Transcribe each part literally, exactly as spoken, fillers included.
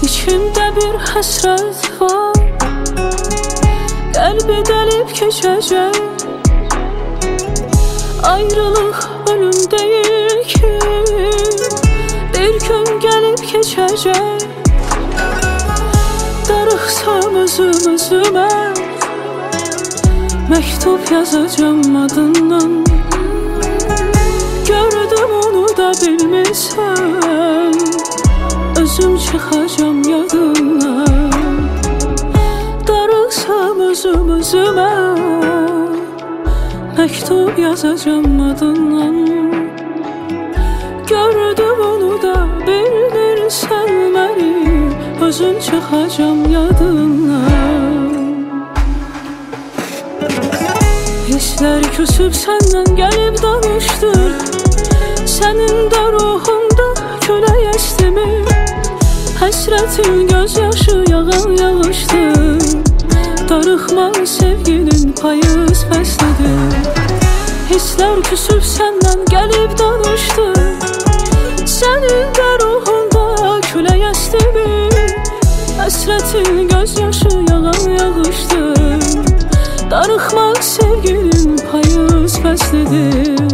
İçimdə bir həsrət var, qəlbi dəlib keçəcək. Ayrılıq ölüm deyil ki, bir gün gəlib keçəcək. Darıxsam özüm özümə, məktub yazacam adından. Gördüm onu da bilmirsən, özüm çıxacam yadından. Darıxsam özüm özümə, məktub yazacam adından. Gördüm onu da bilmirsən məni, özüm çıxacam yadından. Hisslər küsüb səndən gəlib danışdır, sənin də ruhunda külək əsdimi. Həsrətin gözyaşı yağan yağışdır, darıxma sevginin payız fəslidir. Hisslər küsüb səndən gəlib danışdır, sənin də ruhunda külək əsdimi. Həsrətin gözyaşı yağan yağışdır, darıxma sevginin payız fəslidir.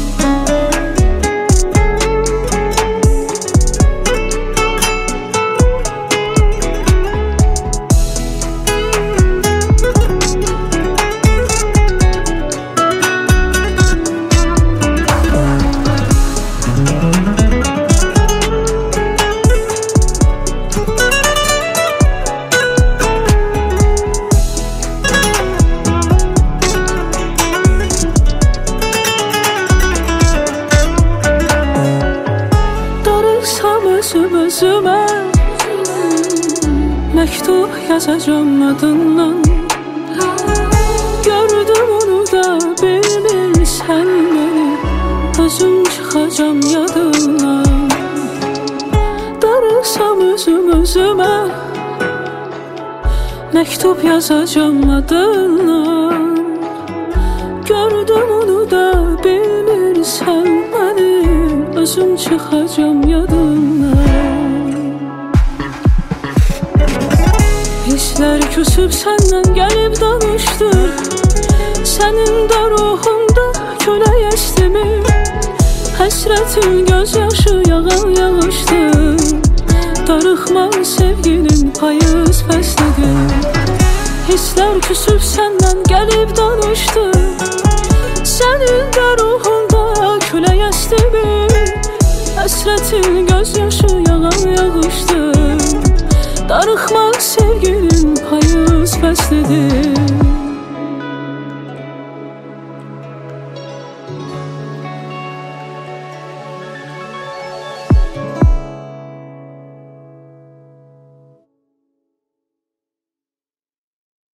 Özüm özümə, məktub yazacam adından. Gördüm onu da bilmirsən məni, özüm çıxacam yadından. Darıxsam özüm özümə, məktub yazacam adından. Gördüm onu da bilmirsən məni, özüm çıxacam yadından. Hisslər küsüb səndən gəlib danışdır, sənin də ruhunda külək əsdimi. Həsrətin gözyaşı yağan yağışdır, darıxma sevginin payız fəslidir. Hisslər küsüb səndən gəlib danışdır, sənin də ruhunda külək əsdimi. Həsrətin gözyaşı yağan yağışdır, darıxma sevginin payız fəslidir.